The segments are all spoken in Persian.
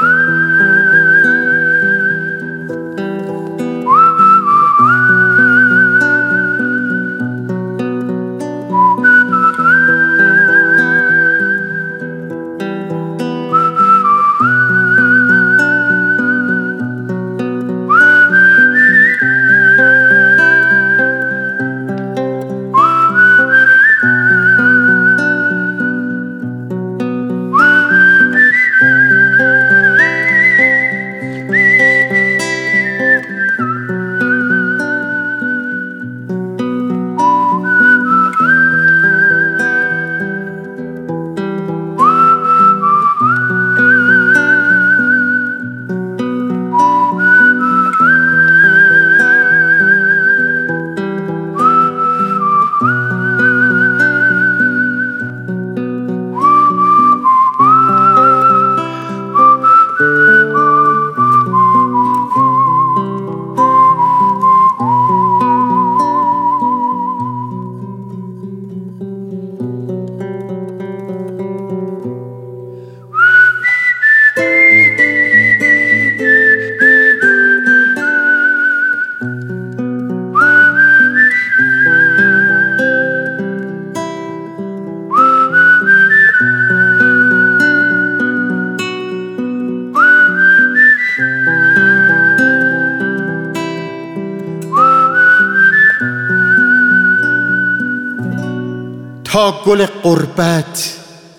تا گل غربت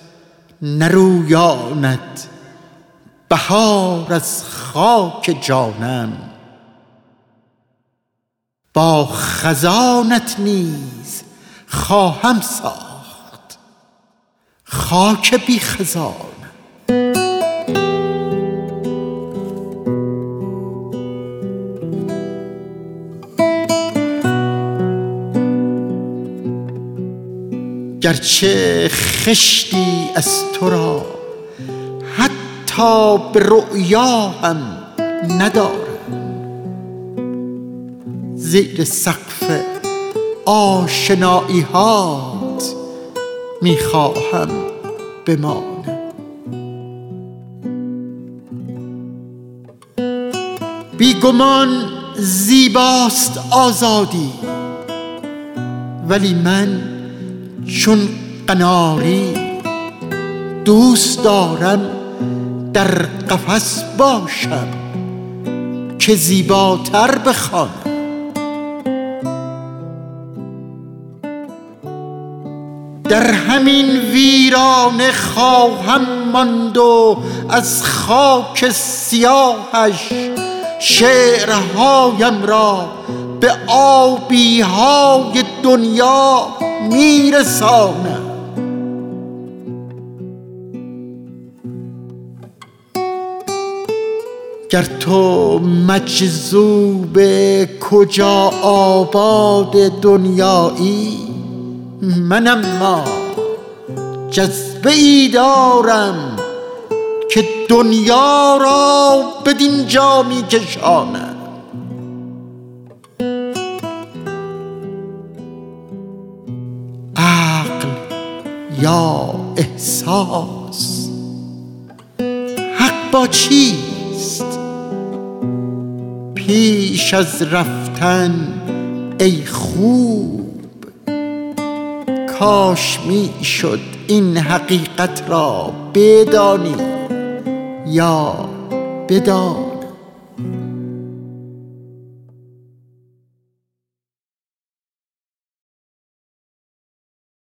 نرویاند بهار از خاک جانم، با خزانت نیز خواهم ساخت خاک بی خزان. گرچه خشتی از تو را حتی به رؤیا هم ندارم، زیر سقف آشنایی هات میخواهم بمانم. بیگمان زیباست آزادی، ولی من چون قناری دوست دارم در قفس باشم که زیباتر بخوانم. در همین ویرانه خواهم ماند و از خاک سیاهش شعرهایم را به آبیهای دنیا میرسانم. گر تو مجذوب کجا آباد دنیایی، من اما جذبه ای دارم که دنیا را بدین جا می کشانم. عقل یا احساس، حق با چیست؟ پیش از رفتن ای خوب کاش می شد این حقیقت را بدانی یا بدانی.